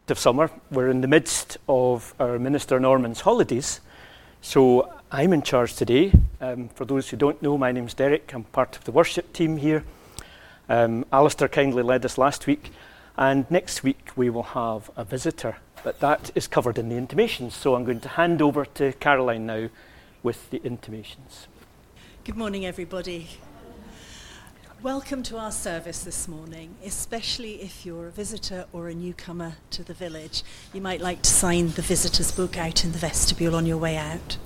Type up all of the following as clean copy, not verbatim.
of summer. We're in the midst of our Minister Norman's holidays, so I'm in charge today. For those who don't know, my name's Derek. I'm part of the worship team here. Alistair kindly led us last week, and next week we will have a visitor, but that is covered in the intimations. So I'm going to hand over to Caroline now with the intimations. Good morning, everybody. Welcome to our service this morning, especially if you're a visitor or a newcomer to the village. You might like to sign the visitor's book out in the vestibule on your way out.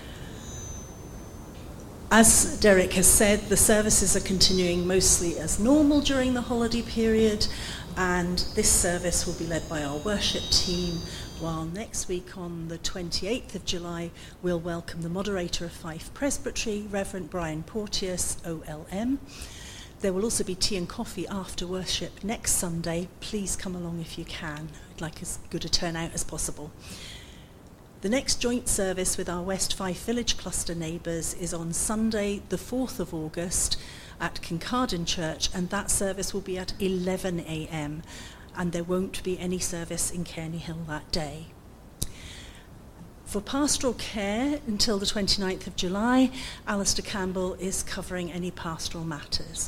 As Derek has said, the services are continuing mostly as normal during the holiday period, and this service will be led by our worship team, while next week on the 28th of July, we'll welcome the moderator of Fife Presbytery, Reverend Brian Porteous, OLM. There will also be tea and coffee after worship next Sunday. Please come along if you can. I'd like as good a turnout as possible. The next joint service with our West Fife Village Cluster neighbours is on Sunday, the 4th of August at Kincardine Church, and that service will be at 11 a.m. and there won't be any service in Cairney Hill that day. For pastoral care until the 29th of July, Alistair Campbell is covering any pastoral matters.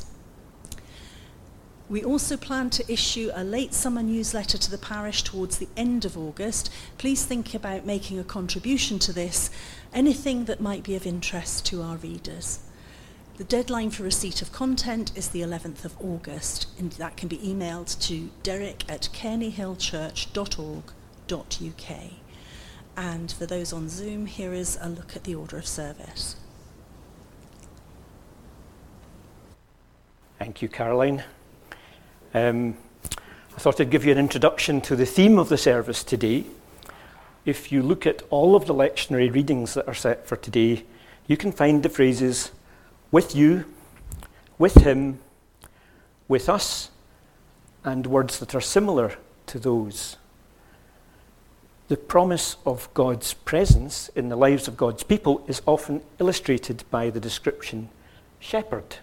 We also plan to issue a late summer newsletter to the parish towards the end of August. Please think about making a contribution to this, anything that might be of interest to our readers. The deadline for receipt of content is the 11th of August, and that can be emailed to derek@cairneyhillchurch.org.uk. And for those on Zoom, here is a look at the order of service. Thank you, Caroline. I thought I'd give you an introduction to the theme of the service today. If you look at all of the lectionary readings that are set for today, you can find the phrases with you, with him, with us, and words that are similar to those. The promise of God's presence in the lives of God's people is often illustrated by the description shepherd.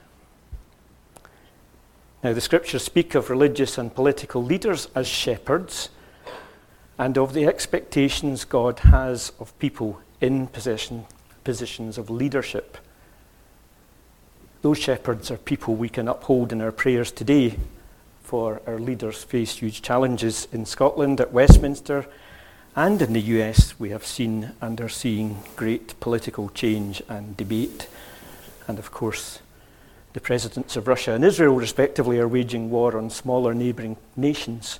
Now, the scriptures speak of religious and political leaders as shepherds, and of the expectations God has of people in positions of leadership. Those shepherds are people we can uphold in our prayers today, for our leaders face huge challenges in Scotland, at Westminster, and in the US. We have seen and are seeing great political change and debate, and of course, the presidents of Russia and Israel, respectively, are waging war on smaller neighbouring nations.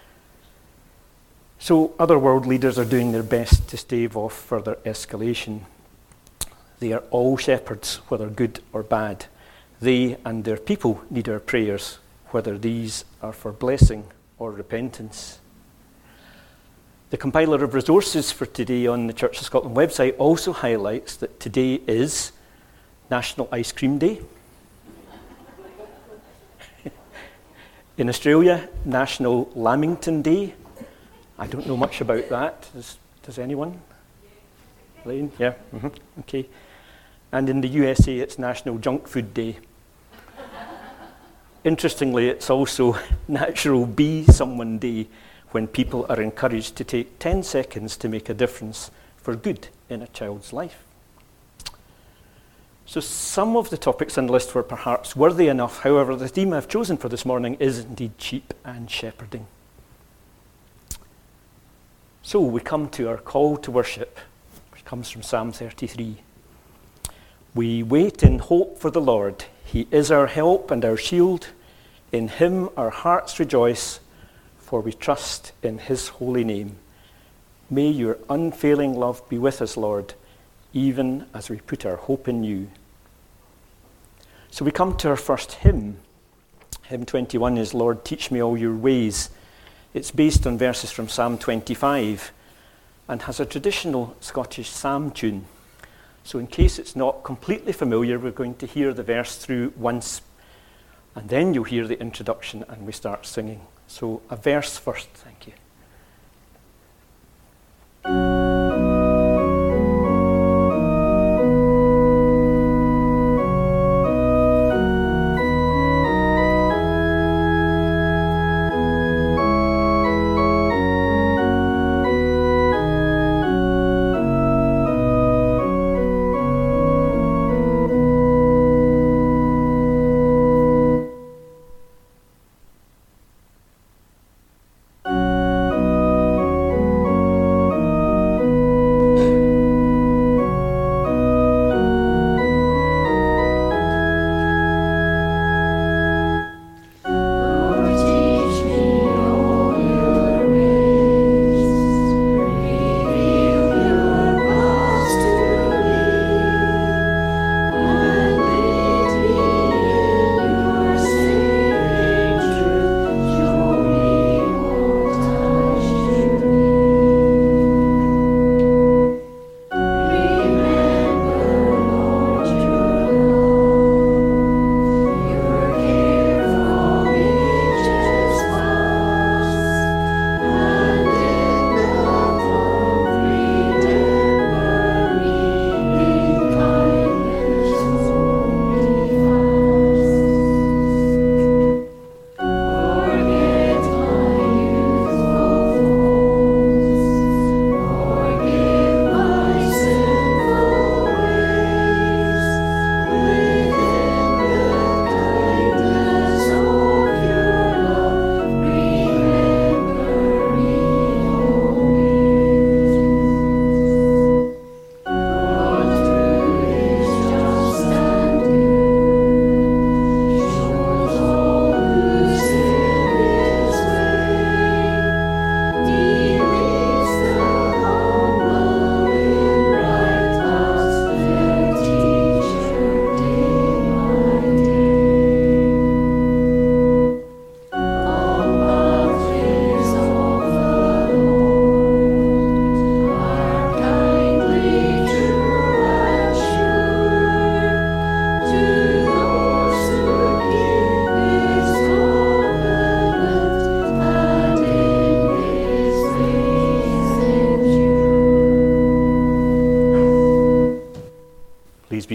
So other world leaders are doing their best to stave off further escalation. They are all shepherds, whether good or bad. They and their people need our prayers, whether these are for blessing or repentance. The compiler of resources for today on the Church of Scotland website also highlights that today is National Ice Cream Day. In Australia, National Lamington Day. I don't know much about that. Does anyone? Lane? Yeah? Mm-hmm. Okay. And in the USA, it's National Junk Food Day. Interestingly, it's also Natural Be Someone Day, when people are encouraged to take 10 seconds to make a difference for good in a child's life. So some of the topics on the list were perhaps worthy enough. However, the theme I've chosen for this morning is indeed sheep and shepherding. So we come to our call to worship, which comes from Psalm 33. We wait in hope for the Lord. He is our help and our shield. In him our hearts rejoice, for we trust in his holy name. May your unfailing love be with us, Lord, even as we put our hope in you. So we come to our first hymn. Hymn 21 is Lord, Teach Me All Your Ways. It's based on verses from Psalm 25 and has a traditional Scottish psalm tune. So in case it's not completely familiar, we're going to hear the verse through once, and then you'll hear the introduction and we start singing. So a verse first, thank you.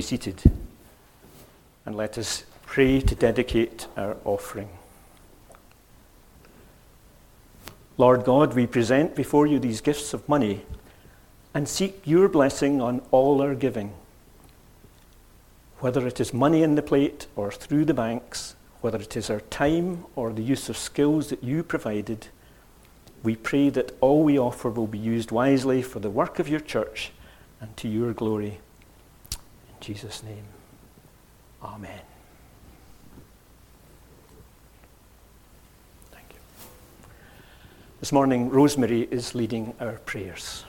be seated and let us pray to dedicate our offering. Lord God, we present before you these gifts of money and seek your blessing on all our giving. Whether it is money in the plate or through the banks, whether it is our time or the use of skills that you provided, we pray that all we offer will be used wisely for the work of your church and to your glory. In Jesus' name, amen. Thank you. This morning, Rosemary is leading our prayers.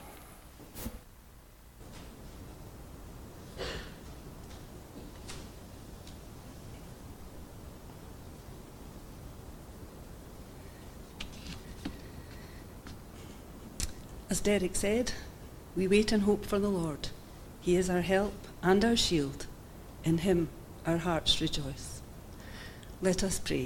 As Derek said, we wait and hope for the Lord. He is our help and our shield. In him our hearts rejoice. Let us pray.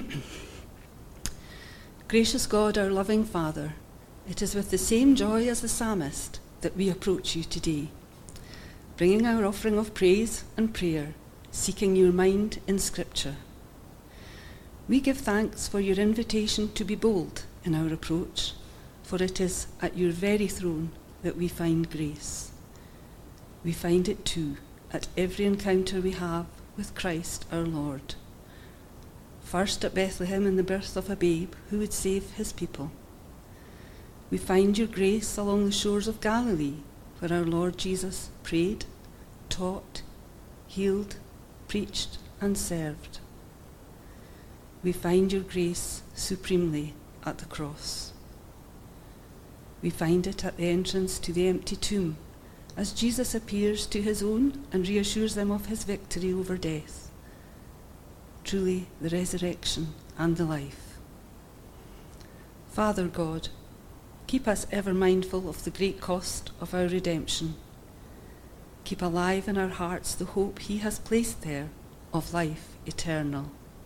Gracious God, our loving Father, it is with the same joy as the psalmist that we approach you today, bringing our offering of praise and prayer, seeking your mind in Scripture. We give thanks for your invitation to be bold in our approach, for it is at your very throne that we find grace. We find it too at every encounter we have with Christ our Lord. First at Bethlehem in the birth of a babe who would save his people. We find your grace along the shores of Galilee, where our Lord Jesus prayed, taught, healed, preached, and served. We find your grace supremely at the cross. We find it at the entrance to the empty tomb, as Jesus appears to his own and reassures them of his victory over death. Truly the resurrection and the life. Father God, keep us ever mindful of the great cost of our redemption. Keep alive in our hearts the hope he has placed there of life eternal.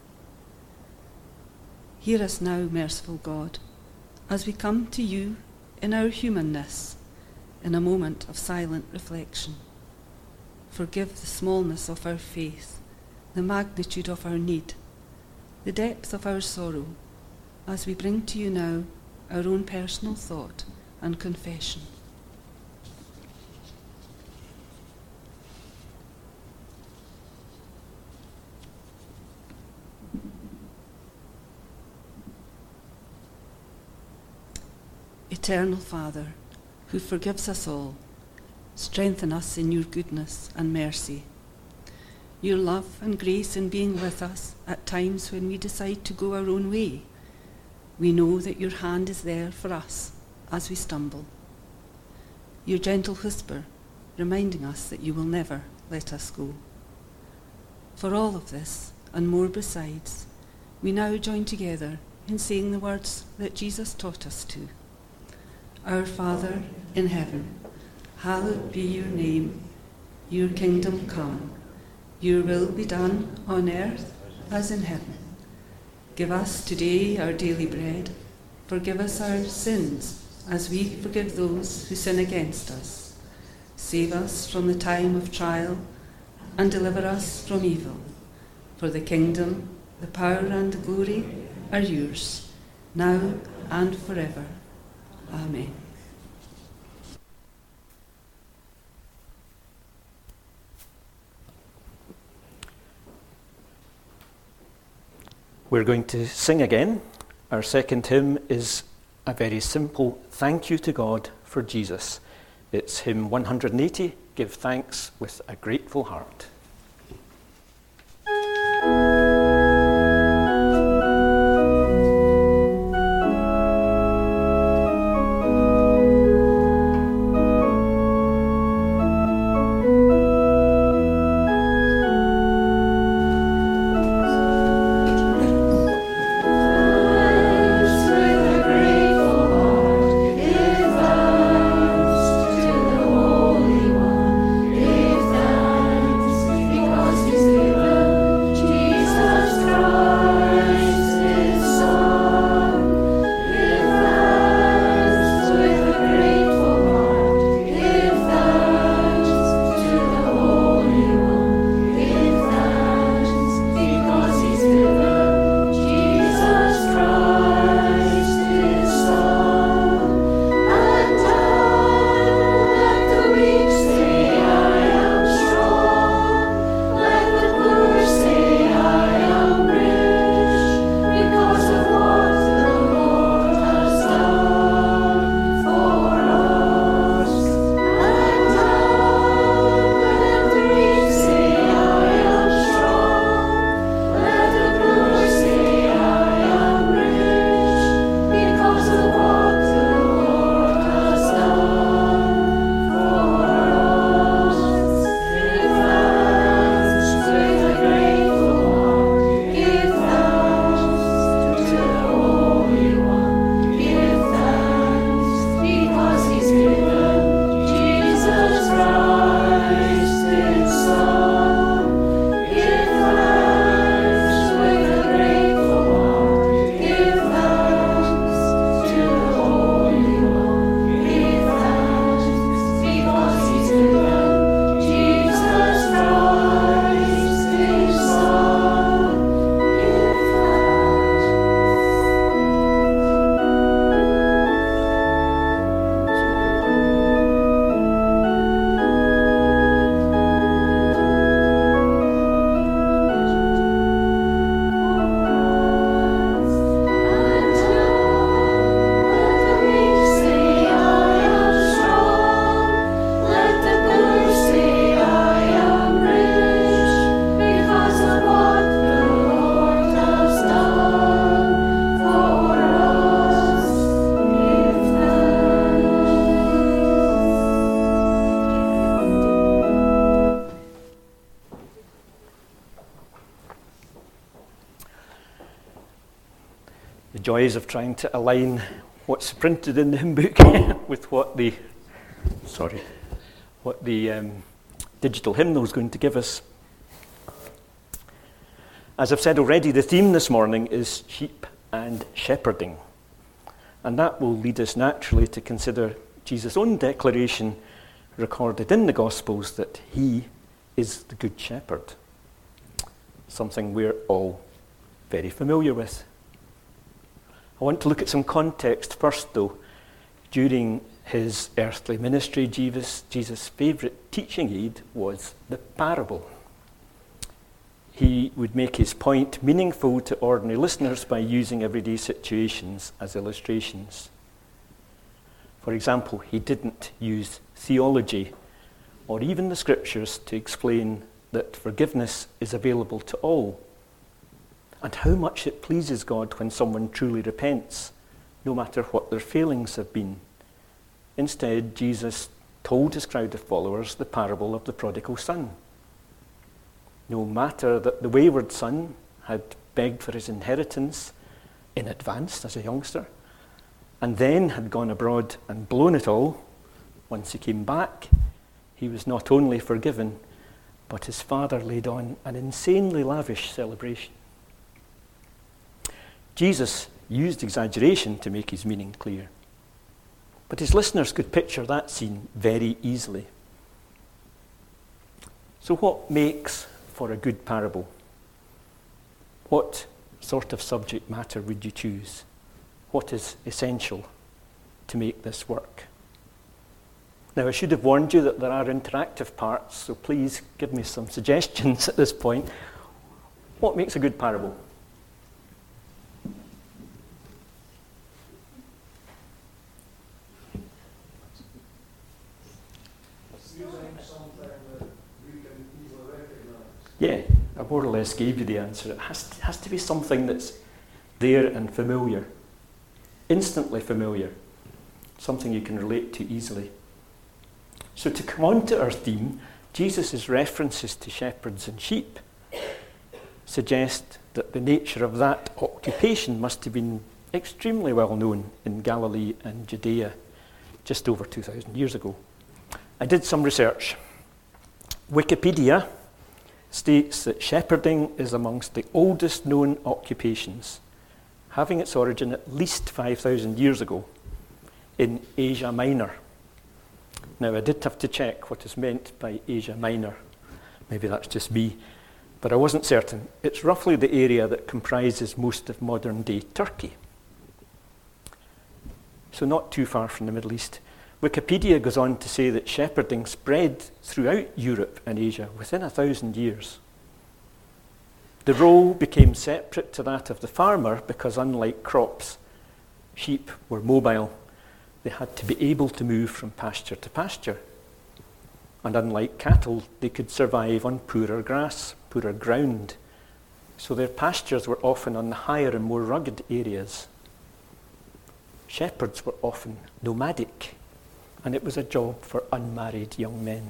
Hear us now, merciful God, as we come to you in our humanness, in a moment of silent reflection. Forgive the smallness of our faith, the magnitude of our need, the depth of our sorrow, as we bring to you now our own personal thought and confession. Eternal Father, who forgives us all, strengthen us in your goodness and mercy. Your love and grace in being with us at times when we decide to go our own way. We know that your hand is there for us as we stumble. Your gentle whisper reminding us that you will never let us go. For all of this and more besides, we now join together in saying the words that Jesus taught us to. Our Father in heaven, hallowed be your name. Your kingdom come. Your will be done on earth as in heaven. Give us today our daily bread. Forgive us our sins as we forgive those who sin against us. Save us from the time of trial and deliver us from evil. For the kingdom, the power and the glory are yours, now and forever. Amen. We're going to sing again. Our second hymn is a very simple thank you to God for Jesus. It's hymn 180, Give Thanks with a Grateful Heart. Give thanks The joys of trying to align what's printed in the hymn book with what the digital hymnal is going to give us. As I've said already, the theme this morning is sheep and shepherding. And that will lead us naturally to consider Jesus' own declaration recorded in the Gospels that he is the Good Shepherd. Something we're all very familiar with. I want to look at some context first, though. During his earthly ministry, Jesus' favourite teaching aid was the parable. He would make his point meaningful to ordinary listeners by using everyday situations as illustrations. For example, he didn't use theology or even the scriptures to explain that forgiveness is available to all, and how much it pleases God when someone truly repents, no matter what their failings have been. Instead, Jesus told his crowd of followers the parable of the prodigal son. No matter that the wayward son had begged for his inheritance in advance as a youngster, and then had gone abroad and blown it all, once he came back, he was not only forgiven, but his father laid on an insanely lavish celebration. Jesus used exaggeration to make his meaning clear, but his listeners could picture that scene very easily. So what makes for a good parable? What sort of subject matter would you choose? What is essential to make this work? Now, I should have warned you that there are interactive parts, so please give me some suggestions at this point. What makes a good parable? Yeah, I more or less gave you the answer. It has to be something that's there and familiar, instantly familiar, something you can relate to easily. So to come on to our theme, Jesus' references to shepherds and sheep suggest that the nature of that occupation must have been extremely well known in Galilee and Judea just over 2,000 years ago. I did some research. Wikipedia states that shepherding is amongst the oldest known occupations, having its origin at least 5,000 years ago in Asia Minor. Now, I did have to check what is meant by Asia Minor. Maybe that's just me, but I wasn't certain. It's roughly the area that comprises most of modern-day Turkey. So not too far from the Middle East. Wikipedia goes on to say that shepherding spread throughout Europe and Asia within 1,000 years. The role became separate to that of the farmer because, unlike crops, sheep were mobile. They had to be able to move from pasture to pasture. And unlike cattle, they could survive on poorer grass, poorer ground. So their pastures were often on the higher and more rugged areas. Shepherds were often nomadic, and it was a job for unmarried young men.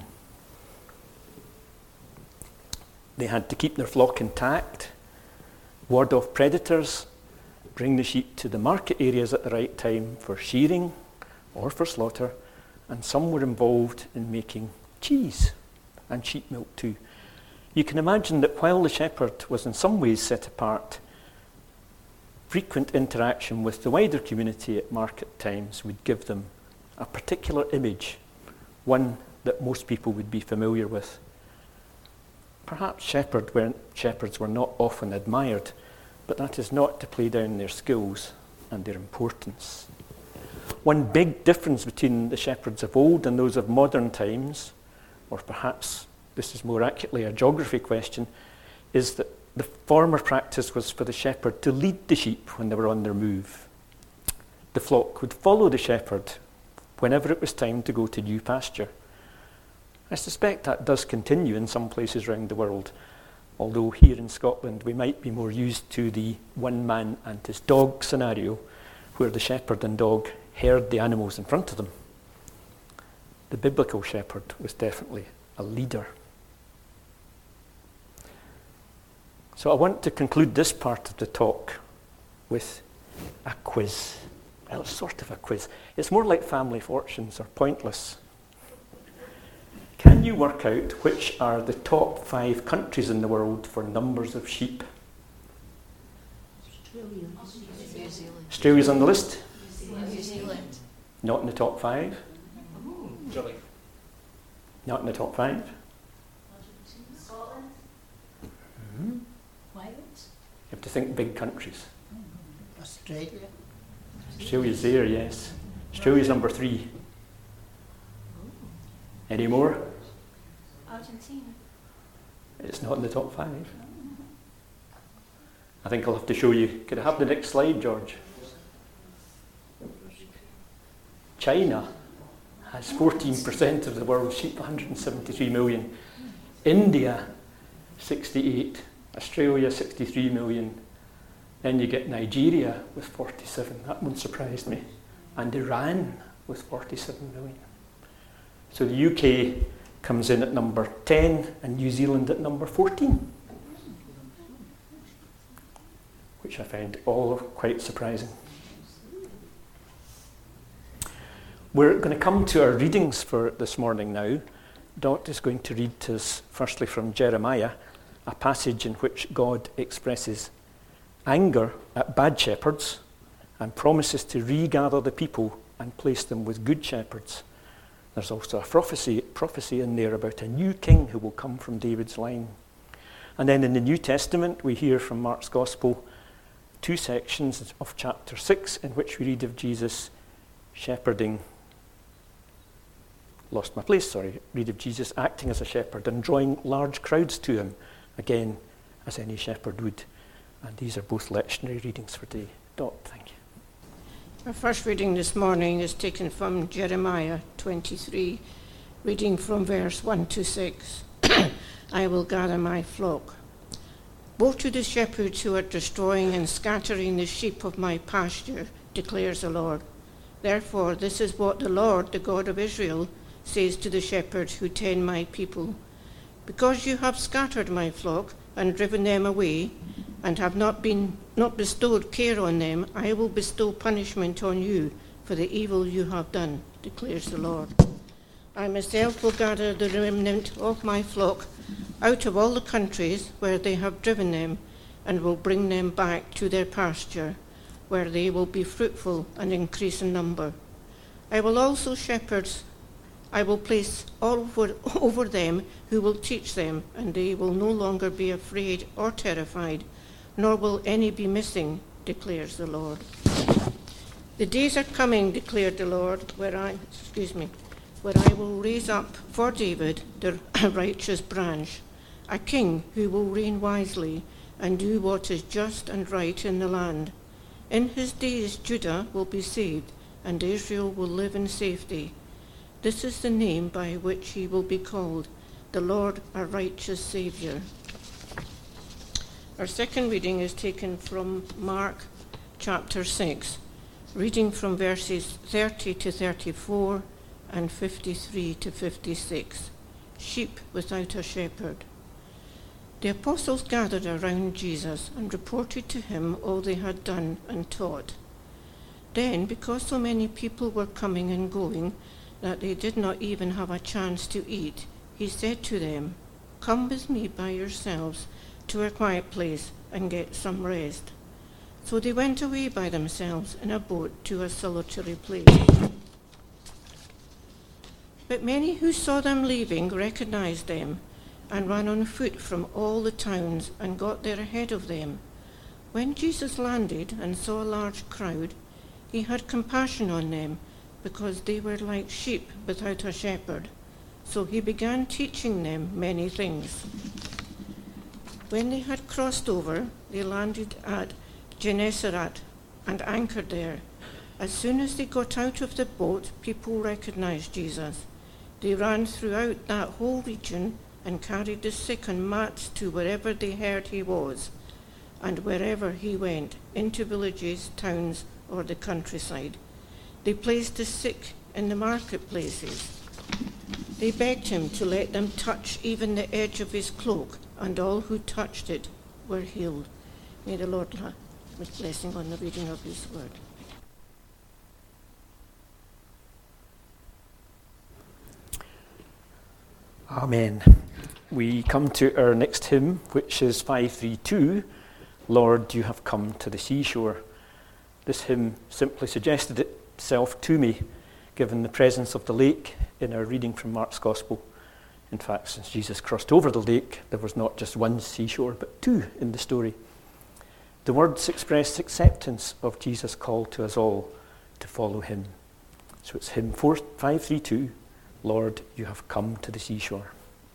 They had to keep their flock intact, ward off predators, bring the sheep to the market areas at the right time for shearing or for slaughter, and some were involved in making cheese and sheep milk too. You can imagine that while the shepherd was in some ways set apart, frequent interaction with the wider community at market times would give them a particular image, one that most people would be familiar with. Perhaps shepherds were not often admired, but that is not to play down their skills and their importance. One big difference between the shepherds of old and those of modern times, or perhaps this is more accurately a geography question, is that the former practice was for the shepherd to lead the sheep when they were on their move. The flock would follow the shepherd whenever it was time to go to new pasture. I suspect that does continue in some places around the world, although here in Scotland we might be more used to the one man and his dog scenario, where the shepherd and dog herd the animals in front of them. The biblical shepherd was definitely a leader. So I want to conclude this part of the talk with a quiz. Well, it's sort of a quiz. It's more like Family Fortunes or Pointless. Can you work out which are the top 5 countries in the world for numbers of sheep? Australia's on the list? New Zealand. Not in the top 5? Chile. Not in the top 5? Scotland. Mm-hmm. Wales. You have to think big countries. Australia. Australia's there, yes. Australia's number 3. Any more? Argentina. It's not in the top 5. I think I'll have to show you. Could I have the next slide, George? China has 14% of the world's sheep, 173 million. India, 68. Australia, 63 million. Then you get Nigeria with 47. That one surprised me. And Iran with 47 million. So the UK comes in at number 10 and New Zealand at number 14. Which I found all quite surprising. We're going to come to our readings for this morning now. Dot is going to read to us firstly from Jeremiah, a passage in which God expresses anger at bad shepherds and promises to regather the people and place them with good shepherds. There's also a prophecy in there about a new king who will come from David's line. And then in the New Testament, we hear from Mark's Gospel 2 sections of chapter 6 in which we read of Jesus shepherding. Read of Jesus acting as a shepherd and drawing large crowds to him, again, as any shepherd would. And these are both lectionary readings for today. Dot, thank you. Our first reading this morning is taken from Jeremiah 23, reading from verse 1 to 6. I will gather my flock. Woe to the shepherds who are destroying and scattering the sheep of my pasture, declares the Lord. Therefore, this is what the Lord, the God of Israel, says to the shepherds who tend my people. Because you have scattered my flock and driven them away, and have not bestowed care on them, I will bestow punishment on you for the evil you have done, declares the Lord. I myself will gather the remnant of my flock out of all the countries where they have driven them, and will bring them back to their pasture, where they will be fruitful and increase in number. I will place all over them who will teach them, and they will no longer be afraid or terrified, nor will any be missing, declares the Lord. The days are coming, declared the Lord, where I will raise up for David the righteous branch, a king who will reign wisely and do what is just and right in the land. In his days Judah will be saved, and Israel will live in safety. This is the name by which he will be called, the Lord, a righteous Saviour. Our second reading is taken from Mark chapter 6, reading from verses 30 to 34 and 53 to 56. Sheep without a shepherd. The apostles gathered around Jesus and reported to him all they had done and taught. Then, because so many people were coming and going that they did not even have a chance to eat, he said to them, "Come with me by yourselves to a quiet place and get some rest." So they went away by themselves in a boat to a solitary place. But many who saw them leaving recognized them and ran on foot from all the towns and got there ahead of them. When Jesus landed and saw a large crowd, he had compassion on them because they were like sheep without a shepherd. So he began teaching them many things. When they had crossed over, they landed at Gennesaret and anchored there. As soon as they got out of the boat, people recognized Jesus. They ran throughout that whole region and carried the sick on mats to wherever they heard he was, and wherever he went, into villages, towns, or the countryside. They placed the sick in the marketplaces. They begged him to let them touch even the edge of his cloak, and all who touched it were healed. May the Lord with blessing on the reading of his word. Amen. We come to our next hymn, which is 532, Lord, You Have Come to the Seashore. This hymn simply suggested itself to me, given the presence of the lake in our reading from Mark's Gospel. In fact, since Jesus crossed over the lake, there was not just one seashore, but two in the story. The words express acceptance of Jesus' call to us all to follow him. So it's hymn 532, Lord, You Have Come to the Seashore.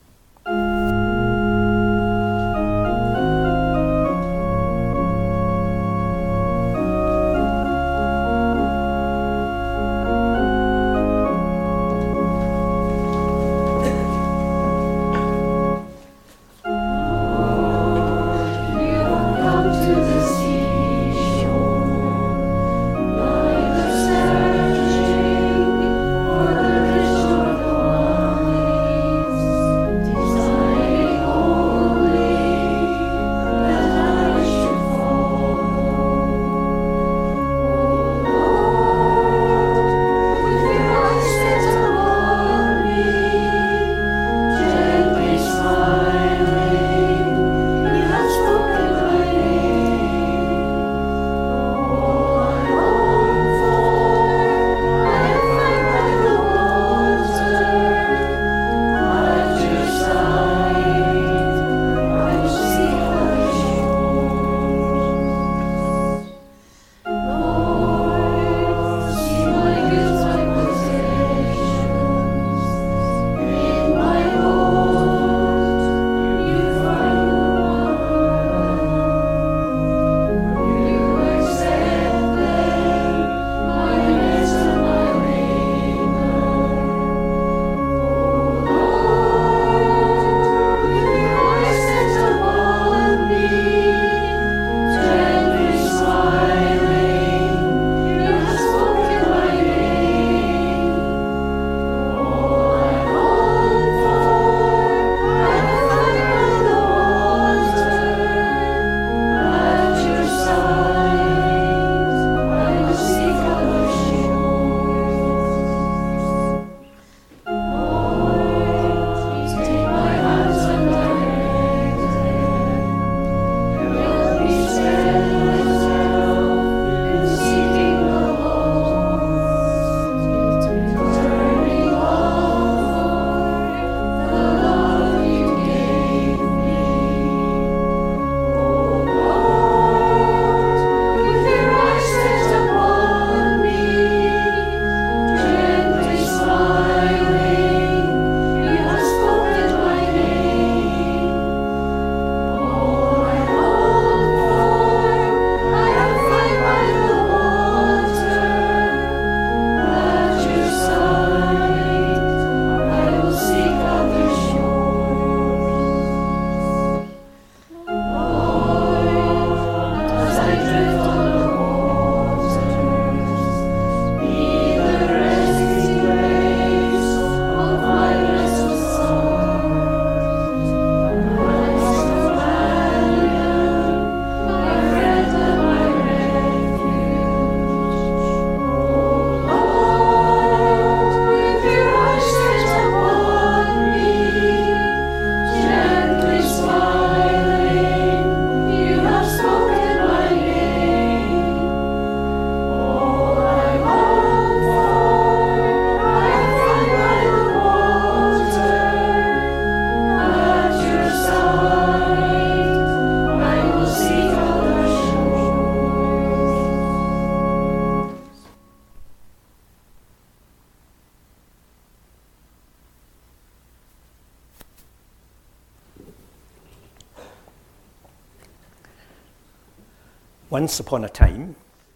Once upon a time,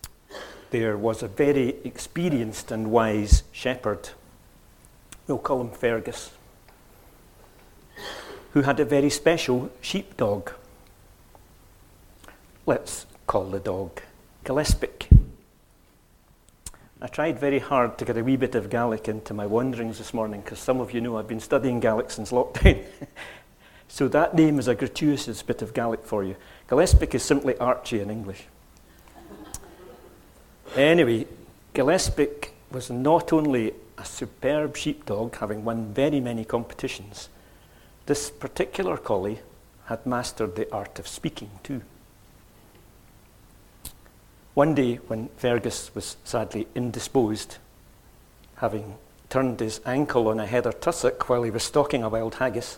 there was a very experienced and wise shepherd, we'll call him Fergus, who had a very special sheepdog. Let's call the dog Gillespie. I tried very hard to get a wee bit of Gaelic into my wanderings this morning, because some of you know I've been studying Gaelic since lockdown. So that name is a gratuitous bit of Gaelic for you. Gillespie is simply Archie in English. Anyway, Gillespie was not only a superb sheepdog, having won very many competitions, this particular collie had mastered the art of speaking too. One day, when Fergus was sadly indisposed, having turned his ankle on a heather tussock while he was stalking a wild haggis,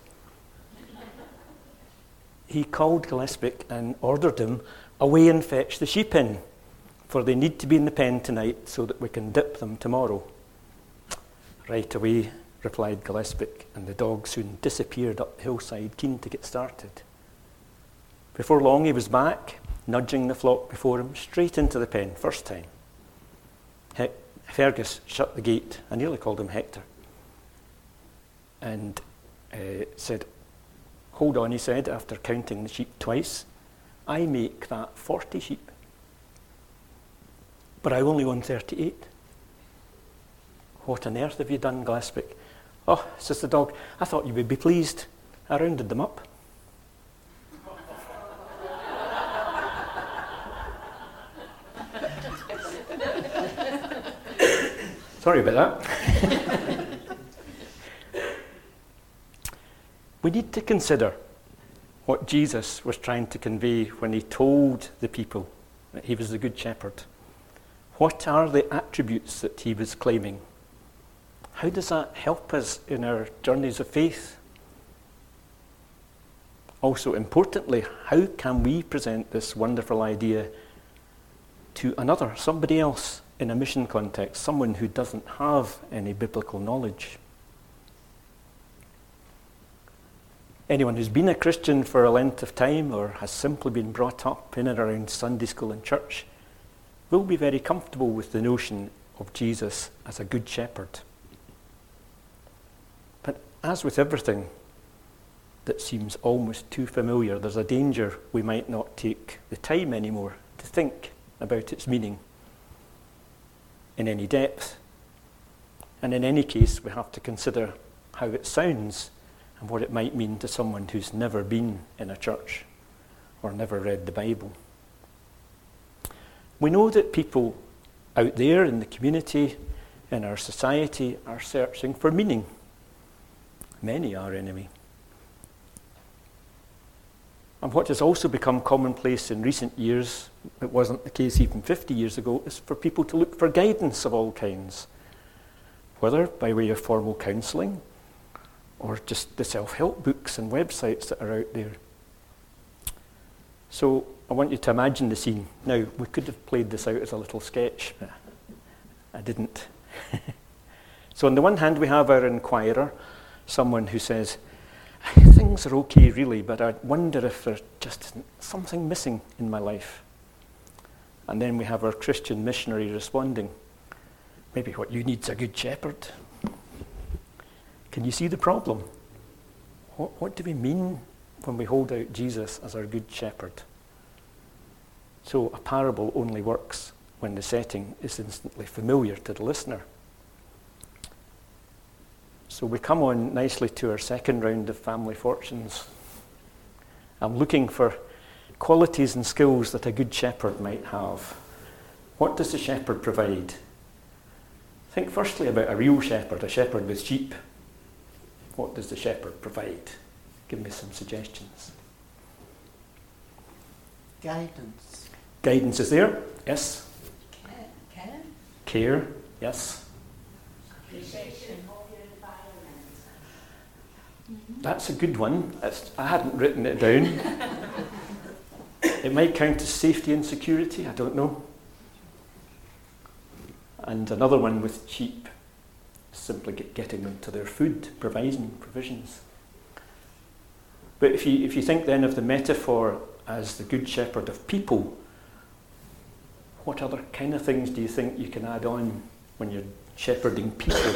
he called Gillespie and ordered him away and fetch the sheep in, for they need to be in the pen tonight so that we can dip them tomorrow. Right away, replied Gillespie, and the dog soon disappeared up the hillside, keen to get started. Before long he was back, nudging the flock before him, straight into the pen, first time. Fergus shut the gate. I nearly called him Hector. And said, "Hold on," he said, after counting the sheep twice. "I make that 40 sheep. But I only own 38. "What on earth have you done, Gillespie?" "Oh," says the dog, "I thought you would be pleased. I rounded them up." Sorry about that. We need to consider what Jesus was trying to convey when he told the people that he was the Good Shepherd. What are the attributes that he was claiming? How does that help us in our journeys of faith? Also, importantly, how can we present this wonderful idea to another, somebody else, in a mission context, someone who doesn't have any biblical knowledge? Anyone who's been a Christian for a length of time or has simply been brought up in and around Sunday school and church will be very comfortable with the notion of Jesus as a good shepherd. But as with everything that seems almost too familiar, there's a danger we might not take the time anymore to think about its meaning in any depth. And in any case, we have to consider how it sounds and what it might mean to someone who's never been in a church or never read the Bible. We know that people out there in the community, in our society, are searching for meaning. Many are, anyway. And what has also become commonplace in recent years, it wasn't the case even 50 years ago, is for people to look for guidance of all kinds, whether by way of formal counselling or just the self-help books and websites that are out there. So I want you to imagine the scene. Now, we could have played this out as a little sketch, but I didn't. So on the one hand, we have our inquirer, someone who says, "Things are okay really, but I wonder if there's just something missing in my life." And then we have our Christian missionary responding, "Maybe what you need is a good shepherd." Can you see the problem? What do we mean when we hold out Jesus as our good shepherd? So a parable only works when the setting is instantly familiar to the listener. So we come on nicely to our second round of family fortunes. I'm looking for qualities and skills that a good shepherd might have. What does the shepherd provide? Think firstly about a real shepherd, a shepherd with sheep. What does the shepherd provide? Give me some suggestions. Guidance. Guidance is there, yes. Care. Care, yes. Appreciation. That's a good one. I hadn't written it down. It might count as safety and security, I don't know. And another one with sheep, simply getting them to their food, provisions. But if you think then of the metaphor as the good shepherd of people, what other kind of things do you think you can add on when you're shepherding people?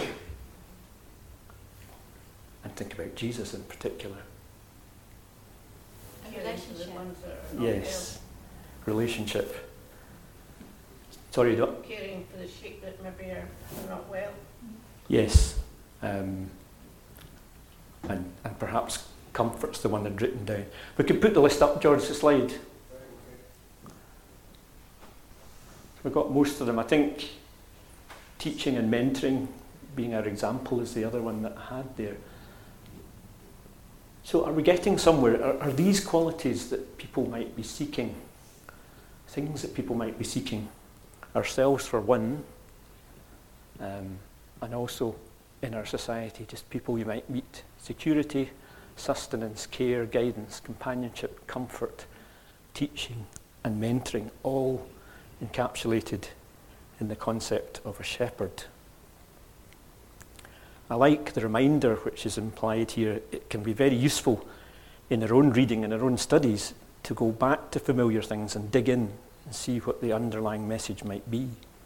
And think about Jesus in particular. Relationship. Yes, relationship. Sorry, Doc. Caring for the sheep that maybe are not well. Yes, and perhaps comfort's the one I'd written down. We could put the list up, George, the slide. We've got most of them. I think teaching and mentoring being our example is the other one that I had there. So are we getting somewhere? Are these qualities that people might be seeking, things that people might be seeking, ourselves for one, and also in our society, just people you might meet, security, sustenance, care, guidance, companionship, comfort, teaching and mentoring, all encapsulated in the concept of a shepherd. I like the reminder which is implied here. It can be very useful in our own reading and our own studies to go back to familiar things and dig in and see what the underlying message might be.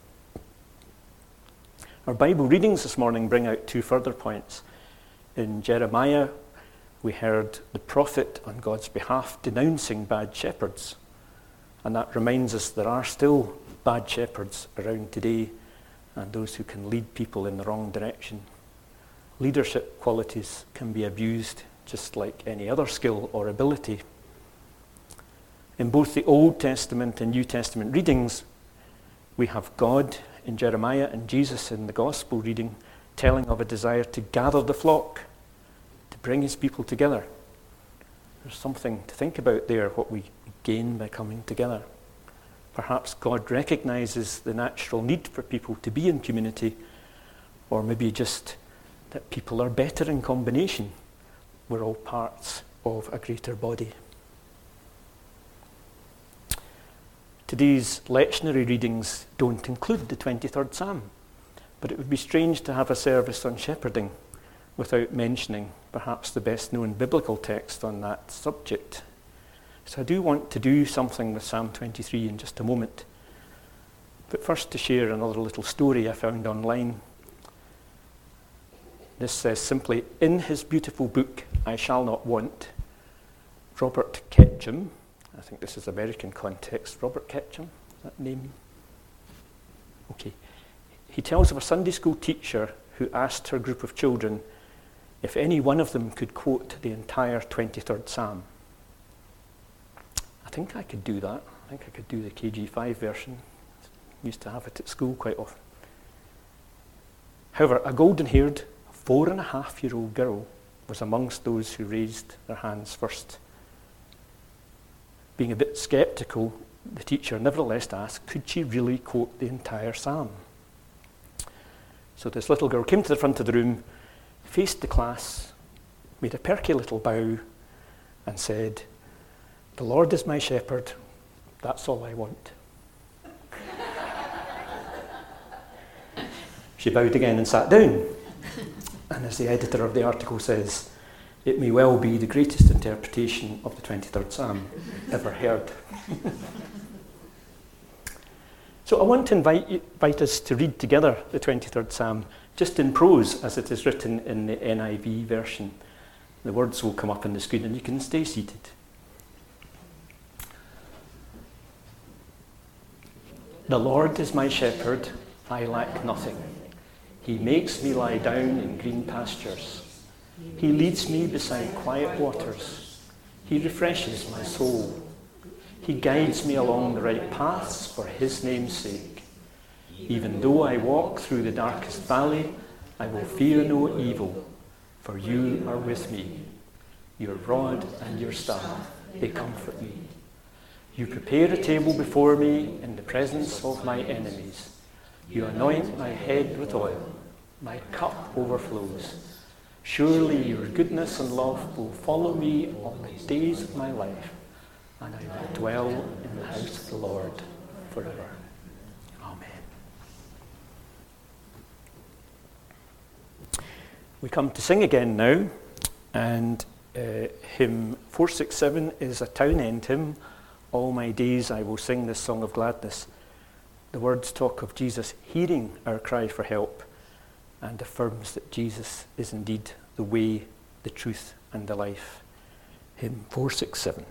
Our Bible readings this morning bring out two further points. In Jeremiah, we heard the prophet on God's behalf denouncing bad shepherds. And that reminds us there are still bad shepherds around today and those who can lead people in the wrong direction. Leadership qualities can be abused just like any other skill or ability. In both the Old Testament and New Testament readings, we have God in Jeremiah and Jesus in the Gospel reading telling of a desire to gather the flock, to bring his people together. There's something to think about there, what we gain by coming together. Perhaps God recognizes the natural need for people to be in community, or maybe just that people are better in combination. We're all parts of a greater body. Today's lectionary readings don't include the 23rd Psalm, but it would be strange to have a service on shepherding without mentioning perhaps the best known biblical text on that subject. So I do want to do something with Psalm 23 in just a moment, but first to share another little story I found online. This says simply, in his beautiful book, I Shall Not Want, Robert Ketchum, I think this is American context, Robert Ketchum, is that name? Okay. He tells of a Sunday school teacher who asked her group of children if any one of them could quote the entire 23rd Psalm. I think I could do that. I think I could do the KG5 version. Used to have it at school quite often. However, a golden-haired 4.5-year-old girl was amongst those who raised their hands first. Being a bit sceptical, the teacher nevertheless asked, could she really quote the entire psalm? So this little girl came to the front of the room, faced the class, made a perky little bow, and said, "The Lord is my shepherd, that's all I want." She bowed again and sat down. And as the editor of the article says, it may well be the greatest interpretation of the 23rd Psalm ever heard. So I want to invite us to read together the 23rd Psalm, just in prose as it is written in the NIV version. The words will come up on the screen and you can stay seated. The Lord is my shepherd, I lack nothing. He makes me lie down in green pastures. He leads me beside quiet waters. He refreshes my soul. He guides me along the right paths for his name's sake. Even though I walk through the darkest valley, I will fear no evil, for you are with me. Your rod and your staff, they comfort me. You prepare a table before me in the presence of my enemies. You anoint my head with oil. My cup overflows. Surely your goodness and love will follow me all the days of my life, and I will dwell in the house of the Lord forever. Amen. We come to sing again now, and hymn 467 is a town end hymn. All my days I will sing this song of gladness. The words talk of Jesus hearing our cry for help and affirms that Jesus is indeed the way, the truth, and the life. Hymn 467.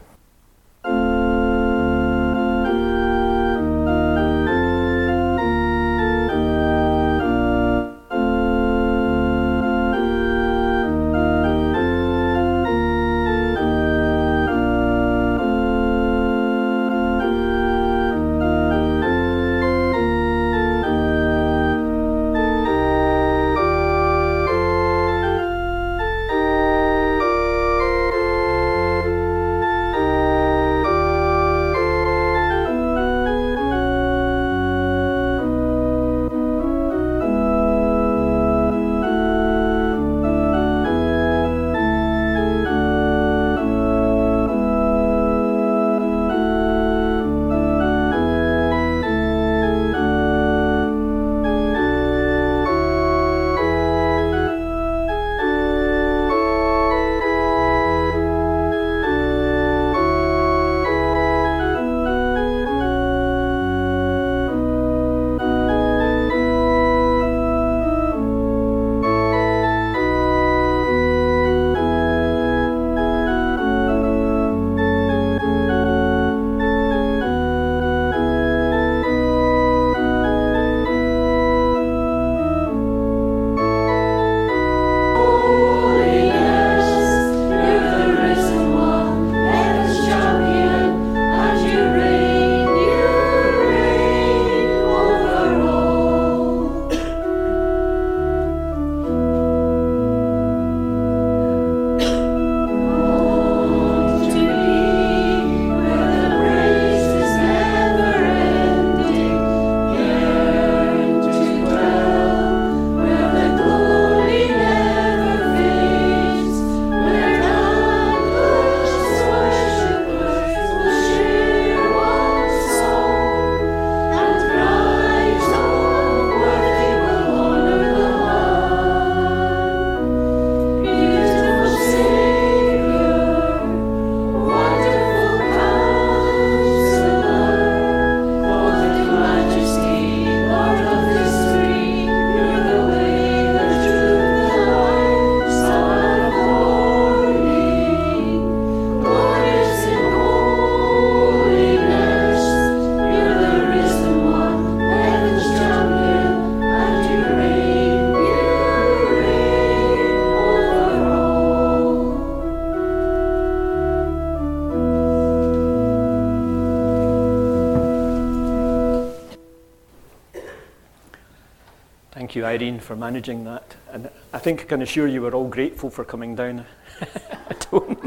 Thank you, Irene, for managing that. And I think I can assure you we're all grateful for coming down at home.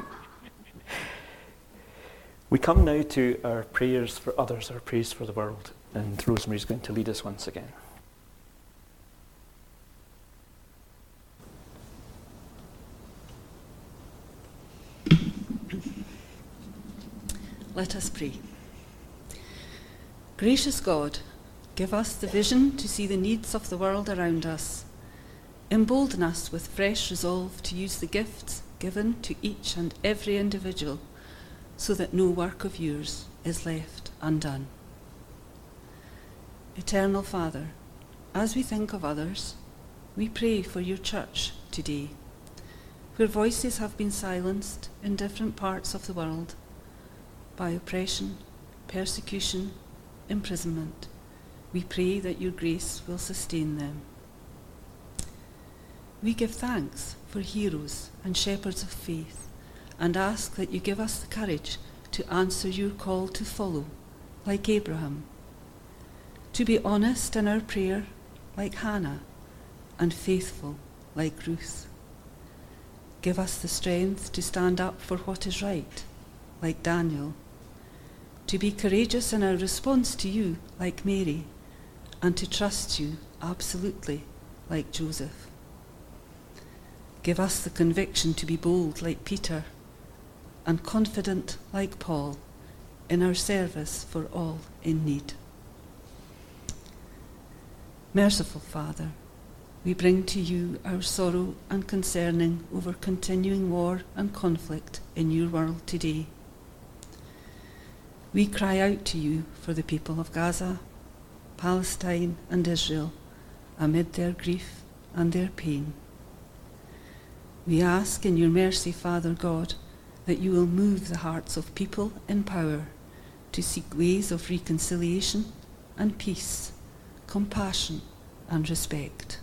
We come now to our prayers for others, our prayers for the world. And Rosemary's going to lead us once again. Let us pray. Gracious God, give us the vision to see the needs of the world around us. Embolden us with fresh resolve to use the gifts given to each and every individual so that no work of yours is left undone. Eternal Father, as we think of others, we pray for your church today, where voices have been silenced in different parts of the world by oppression, persecution, imprisonment. We pray that your grace will sustain them. We give thanks for heroes and shepherds of faith and ask that you give us the courage to answer your call to follow, like Abraham, to be honest in our prayer, like Hannah, and faithful, like Ruth. Give us the strength to stand up for what is right, like Daniel, to be courageous in our response to you, like Mary, and to trust you absolutely, like Joseph. Give us the conviction to be bold, like Peter, and confident, like Paul, in our service for all in need. Merciful Father, we bring to you our sorrow and concerning over continuing war and conflict in your world today. We cry out to you for the people of Gaza, Palestine and Israel amid their grief and their pain. We ask in your mercy, Father God, that you will move the hearts of people in power to seek ways of reconciliation and peace, compassion and respect.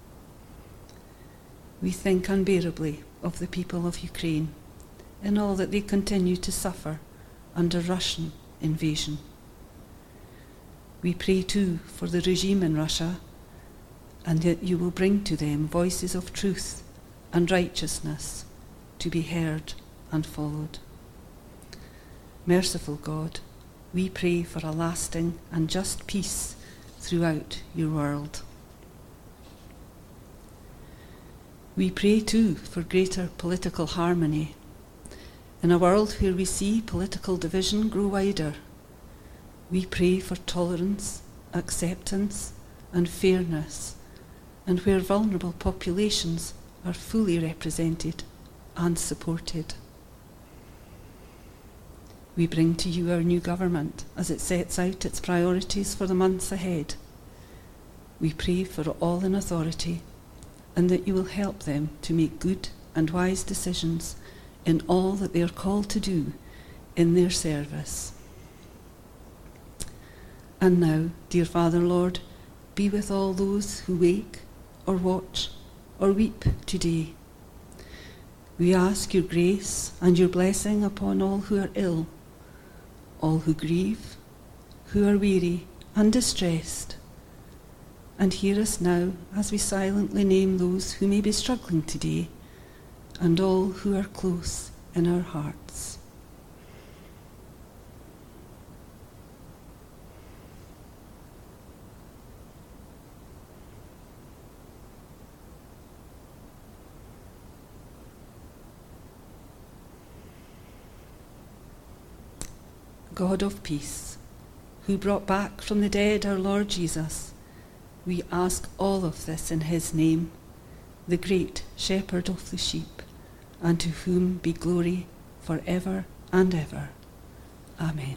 We think unbearably of the people of Ukraine in all that they continue to suffer under Russian invasion. We pray too for the regime in Russia, and that you will bring to them voices of truth and righteousness to be heard and followed. Merciful God, we pray for a lasting and just peace throughout your world. We pray too for greater political harmony. In a world where we see political division grow wider, we pray for tolerance, acceptance, and fairness, and where vulnerable populations are fully represented and supported. We bring to you our new government as it sets out its priorities for the months ahead. We pray for all in authority, and that you will help them to make good and wise decisions in all that they are called to do in their service. And now, dear Father, Lord, be with all those who wake or watch or weep today. We ask your grace and your blessing upon all who are ill, all who grieve, who are weary and distressed. And hear us now as we silently name those who may be struggling today, and all who are close in our hearts. God of peace, who brought back from the dead our Lord Jesus, we ask all of this in his name, the great shepherd of the sheep, and to whom be glory for ever and ever. Amen.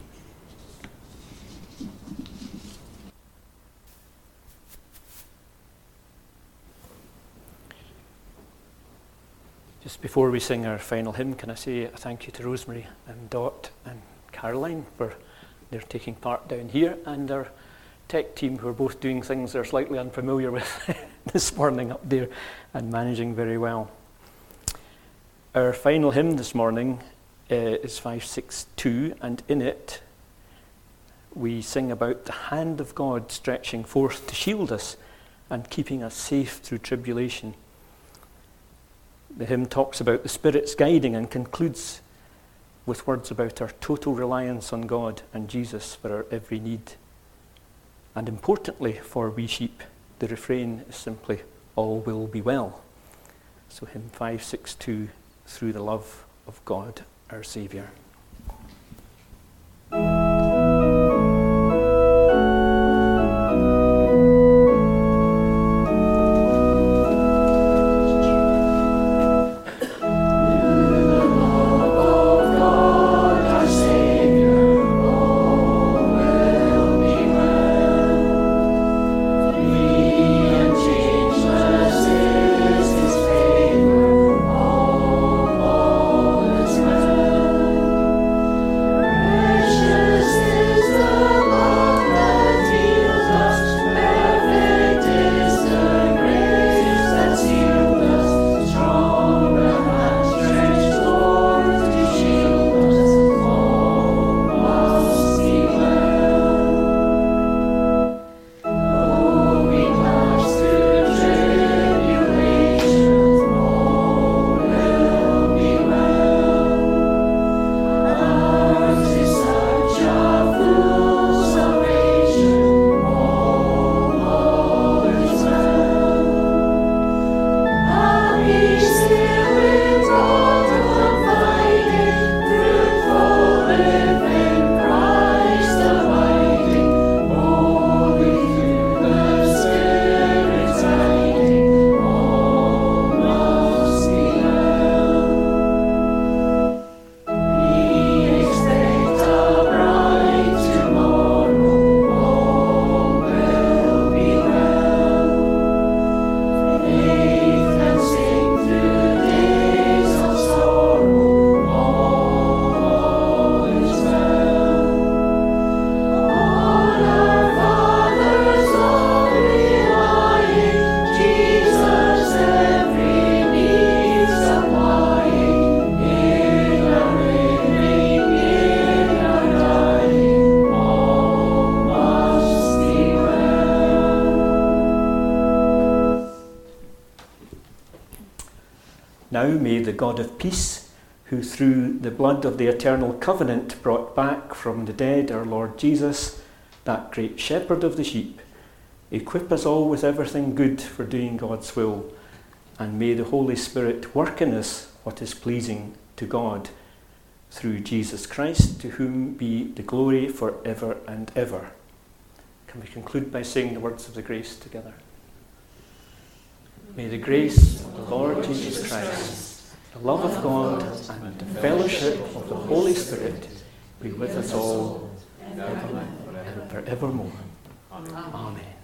Just before we sing our final hymn, can I say a thank you to Rosemary and Dot and Caroline for their taking part down here, and our tech team who are both doing things they're slightly unfamiliar with this morning up there and managing very well. Our final hymn this morning is 562, and in it we sing about the hand of God stretching forth to shield us and keeping us safe through tribulation. The hymn talks about the Spirit's guiding and concludes with words about our total reliance on God and Jesus for our every need. And importantly for we sheep, the refrain is simply, all will be well. So hymn 562, Through the Love of God our Saviour. Now may the God of peace, who through the blood of the eternal covenant brought back from the dead our Lord Jesus, that great shepherd of the sheep, equip us all with everything good for doing God's will, and may the Holy Spirit work in us what is pleasing to God, through Jesus Christ, to whom be the glory for ever and ever. Can we conclude by saying the words of the grace together? May the grace of the Lord Jesus Christ, the love of God, and the fellowship of the Holy Spirit be with us all, ever and forevermore. Amen.